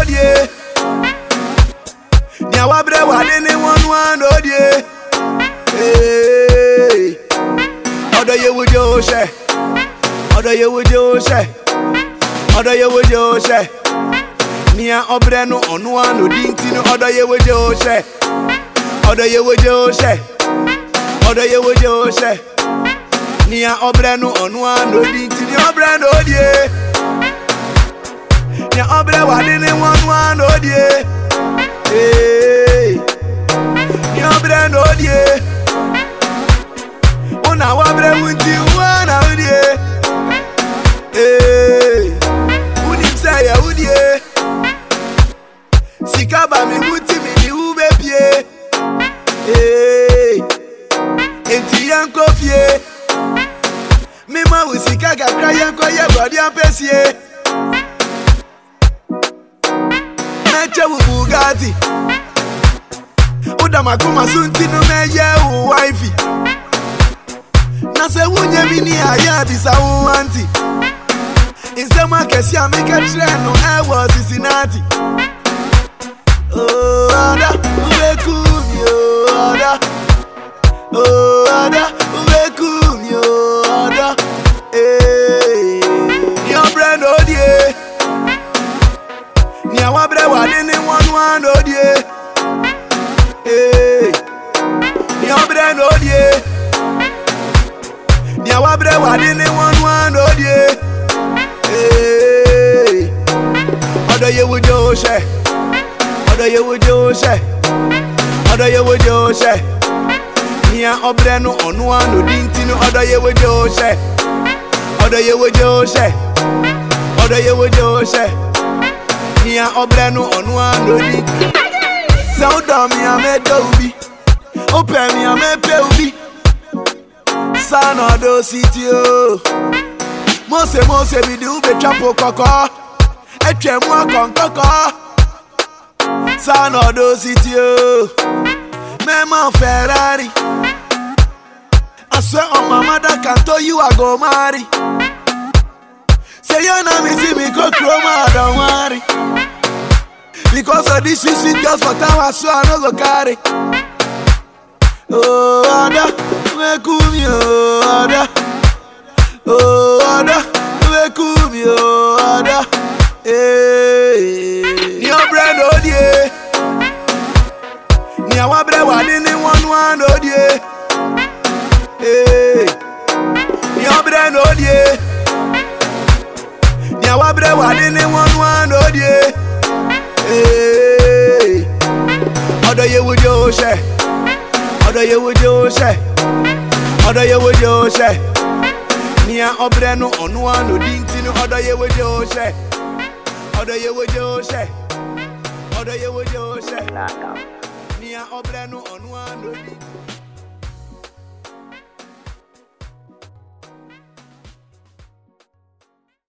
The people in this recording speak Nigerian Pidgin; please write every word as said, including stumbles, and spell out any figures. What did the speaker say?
odie. Nya wabre wade ne one one odie. Hey, odo ye wujo she, odo ye wujo she, odo ye wujo she. Nia obre no onu anu dinti no odo ye wujo she, odo ye wujo she, odo ye wujo she. Nia obre no onu anu dinti ni obre no odie. Nya obre wade ne one one odie. Hey, nia obre no odie. Una wabre wunti wana odie. Hey, unim say ya odie. Sikaba mi wunti mi ni ube pie. Hey, enti yanko fie. Mi ma wusika kakra yanko ye body ampesie. Meche wu Bugatti. Uda makuma sunti no meye u wifey. Na se wunye mini aya bisa u auntie. Insema kesi ameke treno e wo Cincinnati. Oh, ada, ubeku mi oh, ada. Oh, ada, ubeku mi oh, ada. Hey, your brand odie. Nya wabre wade ne one one odie. Hey, your brand odie. Nya wabre wade ne one one odie. Hey, odo ye wujo she. Odo ye wujo she, odo ye wujo she. Nia obre no onu anu dinti no odo ye wujo she, odo ye wujo she, odo ye wujo she. Nia obre no onu anu dinti. Se odo mi amedo ubi, ope mi amepe ubi. San odo city o. Mose mose bi di ube chapo koko, etwe mu akon koko. San odo city o. Mema Ferrari. I swear on my mother can tell you I go marry. Say you know me see me go chroma, don't worry. Because of this shit just for time I swear I no go carry. Oh ada, we kumi oh ada. Oh ada, we kumi oh ada. Hey, your brand odie. Nya wabre wade ne one one odie. Hey, your brand odie. Nya wabre wade ne one one odie. Hey, odo ye wujo she, odo ye wujo she, odo ye wujo she. Nia obre no onu anu dinti no odo ye wujo she, odo ye wujo she, odo ye wujo she. Nia obre no onu anu dinti.